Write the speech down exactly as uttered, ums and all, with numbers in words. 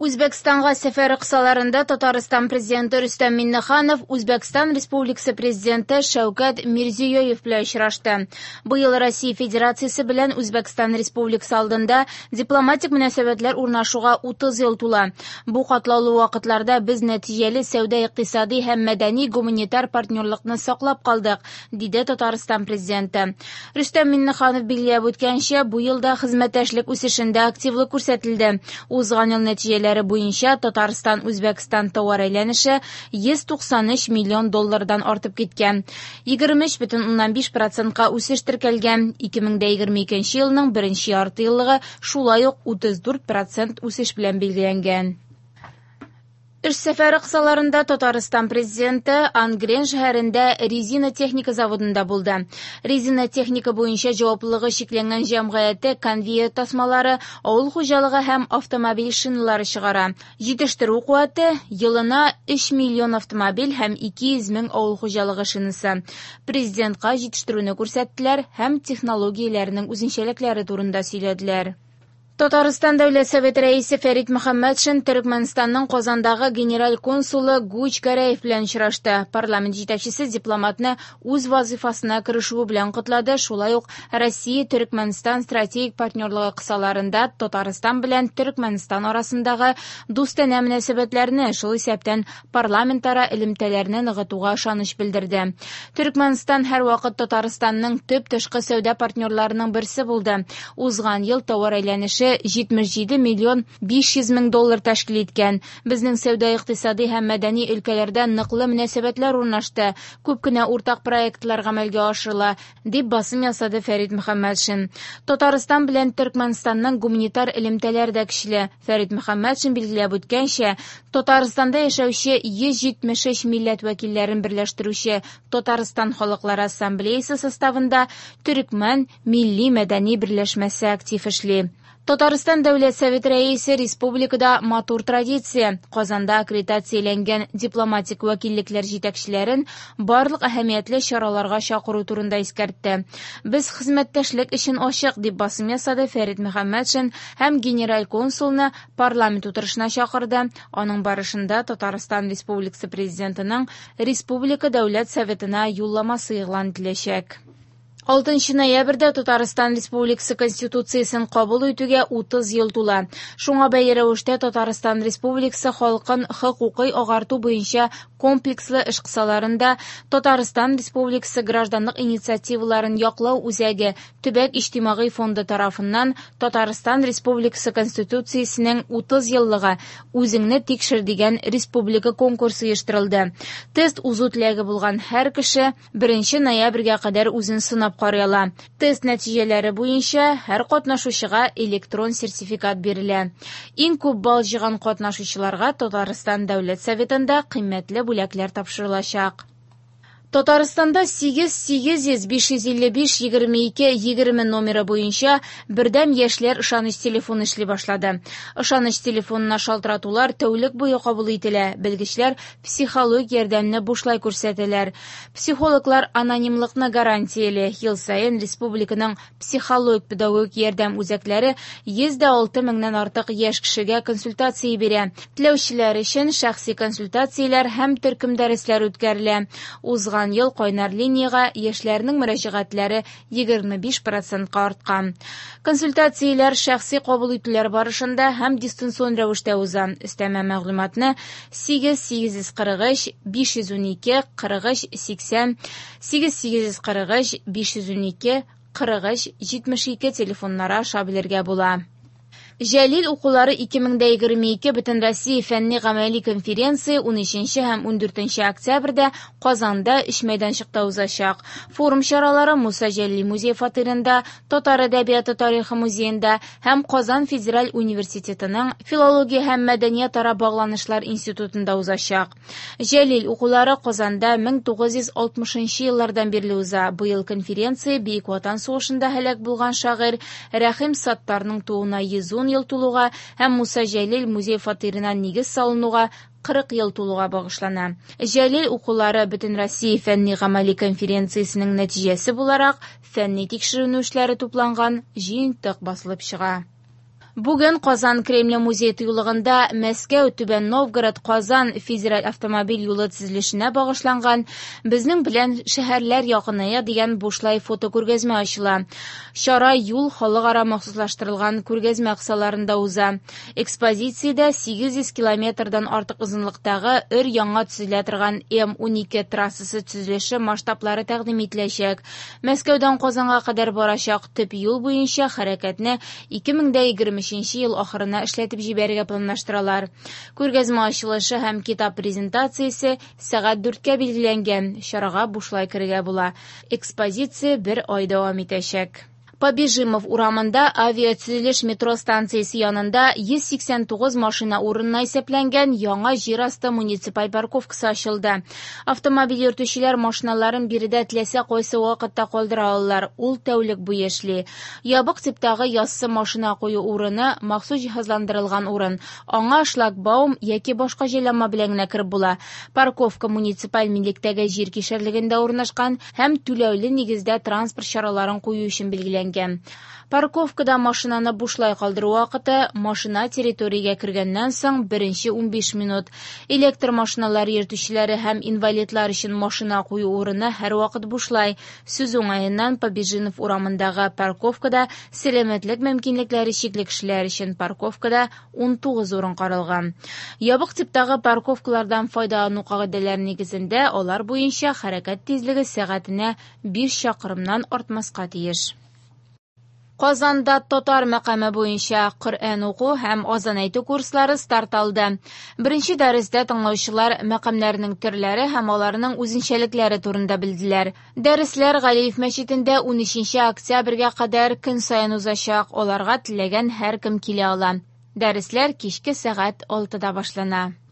Үзбәкстанга сәфәре кысаларында Татарстан президенты Рөстәм Миннеханов Үзбәкстан Республикасы президенты Шәүкәт Мирзиёев белән очрашты. Быел Россия Федерациясе белән Үзбәкстан Республикасы алдында дипломатик мөнәсәбәтләр урнашуга утыз ел тула. Бу катлаулы вакытларда без нәтиҗәле сәүдә, икътисади һәм мәдәни гуманитар партнерлыкны саклап калдык, диде Татарстан президенты. Рөстәм Миннеханов билгеләп үткәнчә, бу елда хезмәттәшлек үсешендә активлык күрсәтелде. Узган ел нәтиҗәләре буенча Татарстан Үзбәкстан товар әйләнеше йөз туксан өч миллион доллардан артып киткән. егерме өч бөтен уннан биш процентка үсеш теркәлгән. ике мең егерме икенче елның беренче яртыеллыгы шулай ук утыз дүрт процент үсеш белән билгеләнгән. Эш сәфәре кысаларында Татарстан президенты Ангрен шәһәрендә резина техника заводында булды. Резина техника буенча җаваплылыгы шикләнгән җәмгыяте конвейер тасмалары, авыл хуҗалыгы һәм автомобиль шиналары чыгара. Җитештерү куәте елына өч миллион автомобиль һәм ике йөз мең авыл хуҗалыгы шинасы. Президентка җитештерүне күрсәттеләр һәм технологияләренең үзенчәлекләре турында сөйләделәр. Татарстан Дәүләт Советы рәисе Фәрит Мөхәммәтшин Төрекмәнстанның Казандагы генераль консулы Гуч Гәрәев белән очрашты. Парламент җитәкчесе дипломатны үз вазифасына керешүе белән котлады. Шулай ук Россия Төрекмәнстан стратегик партнерлыгы кысаларында Татарстан белән Төрекмәнстан арасындагы дустана мөнәсәбәтләрне, шул исәптән парламентара элемтәләрне ныгытуга ышаныч белдерде. Төрекмәнстан һәрвакыт Татарстанның төп тышкы сәүдә партнерларының берсе булды. Узган ел товар әйләнеше җитмеш җиде миллион биш йөз мең доллар тәшкил иткән. Безнең сәүдә, икътисади һәм мәдәни өлкәләрдә ныклы мөнәсәбәтләр урнашты. Күп кенә уртак проектлар гамәлгә ашырыла, дип басым ясады Фәрит Мөхәммәтшин. Татарстан белән Төрекмәнстанның гуманитар элемтәләре дә көчле. Фәрит Мөхәммәтшин билгеләп үткәнчә, Татарстанда яшәүче йөз җитмеш өч милләт вәкилләрен берләштерүче Татарстан Халыклар Ассамблеясы составында Төрекмән милли мәдәни берләшмәсе актив эшли. Татарстан Дәүләт Советы рәисе республикада матур традиция. Казанда аккредитацияләнгән дипломатик вәкиллекләр җитәкчеләрен барлык әһәмиятле чараларга чакыру турында искәртте. Без хезмәттәшлек өчен ачык, дип басым ясады Фәрит Мөхәммәтшин һәм генераль консулны парламент утырышына чакырды. Аның барышында Татарстан Республикасы президентының Республика Дәүләт Советына юлламасы игълан ителәчәк. алтынчы ноябрьдә Татарстан Республикасы Конституциясын кабул итүгә утыз ел тула. Шуңа бәйле рәвештә Татарстан Республикасы халкын хокукый агарту буенча комплекслы эш кысаларында Татарстан Республикасы гражданлык инициативаларын яклау үзәге Төбәк иҗтимагый фонды тарафыннан Татарстан Республикасы Конституциясенең утыз еллыгы үзеңне тикшер дигән республика конкурсы оештырылды. Тест узу теләге булган һәр кеше беренче ноябрьгә кадәр үзен сынап карыла. Тест нәтиҗәләре буенча һәр катнашучыга электрон сертификат бирелә. Иң күп балл җыйган катнашучыларга Татарстан Дәүләт Советында кыйммәтле бүләкләр тапшырылачак. Татарстанда сигез сигез йөз биш йөз илле биш егерме ике егерме номеры буенча бердәм яшьләр ышаныч телефоны эшли башлады. Ышаныч телефонына шалтыратулар тәүлек буе кабул ителә. Белгечләр психолог ярдәмне бушлай күрсәтәләр. Психологлар анонимлыкны гарантияле. Ел саен республиканың психолог педагог ярдәм үзәкләре йөз дә алты меңнән артык яшь кешегә консультация бирә. Теләүчеләр өчен шәхси консультацияләр һәм төркем дәресләр үткәрелә. Узган ел кайнар линияга яшьләрнең мөрәҗәгатьләре егерме биш процентка арткан. Консультацияләр шәхси кабул итүләр барышында һәм дистанцион рәвештә уза. Өстәмә мәгълүматны сигез сигез кырык өч биш йөз унике кырык өч сиксән сигез сигез кырык өч биш йөз унике кырык өч җитмеш ике телефоннары аша белергә була. Җәлил укулары ике мең егерме ике Бөтен Россия фәнни-гамәли конференция унөченче һәм ундүртенче октябрьдә Казанда өч мәйданчыкта узачак. Форум чаралары Муса Җәлил музей фатирында, Татар әдәбияты тарихы музеенда һәм Казан Федераль университетының филология һәм мәдәният-ара багланышлар институтында узачак. Җәлил укулары Казанда мең тугыз йөз алтмышынчы еллардан бирле уза. Быел конференция Бөек Ватан сугышында һәлак булган шагыйрь Рәхим Саттарның тууына йөз ун ел тулуга һәм Муса Җәлил музей фатирына нигез салынуга кырык ел тулуга багышлана. Җәлил укулары Бөтен Россия фәнни-гамәли конференциясенең нәтиҗәсе буларак фәнни тикшеренү эшләре тупланган җыентык басылып чыга. Бүген Казан Кремль музей тыюлыгында Мәскәү, Түбән Новгород, Казан федераль автомобиль юлы төзелешенә багышланган "Безнең белән шәһәрләр якыная" дигән бушлай фотокүргәзмә ачыла. Чара юл халыкара махсуслаштырылган күргәзмә кысаларында уза. Экспозициядә сигез йөз километрдан артык озынлыктагы өр-яңа төзелә торган М унике трассасы төзелеше масштаблары тәкъдим ителәчәк. Мәскәүдән Казанга кадәр барачак төп юл буенча хәрәкәтне ике мең егерме өченче ел ахырына эшләтеп җибәрергә планлаштыралар. Күргәзмә ачылышы һәм китап презентациясе сәгать дүрткә билгеләнгән. Чарага бушлай керергә була. Экспозиция бер ай дәвам итәчәк. Побежимов урамында авиатөзелеш метро станциясе янында йөз сиксән тугыз машина урынына исәпләнгән яңа җир-асты муниципаль парковкасы ачылды. Автомобиль йөртүчеләр машиналарын биредә теләсә кайсы вакытта калдыра алалар. Ул тәүлек буе эшли. Ябык типтагы яссы машина кую урыны махсус җиһазландырылган урын. Аңа шлагбаум яки башка җайланма белән генә кирип була. Парковка муниципаль милектәге җир кишәрлегендә урнашкан һәм түләүле нигездә транспорт чараларын кую өчен билгеләнгән. Парковкада машинаны бушлай калдыру вакыты машина территориягә кергәннән соң беренче унбиш минут. Электр машиналар йөртүчеләре һәм инвалидлар өчен машина кую урыны һәрвакыт бушлай. Сүз уңаеннан Побежинов урамындагы парковкада сәламәтлек мөмкинлекләре чикле кешеләр өчен парковкада ун тугыз урын каралган. Ябык типтагы парковкалардан файдалану кагыйдәләре нигезендә алар буенча хәрәкәт тизлеге сәгатенә биш чакрымнан артмаска тиеш. Казанда татар мәкаме буенча Коръән уку һәм азан әйтү курслары старт алды. Беренче дәрестә тыңлаучылар мәкамнәрнең төрләре һәм аларның үзенчәлекләре турында белделәр. Дәресләр Галиев мәчетендә унөченче октябрьгә кадәр көн саен узачак. Аларга теләгән һәркем килә ала. Дәресләр кичке сәгать алтыда башлана.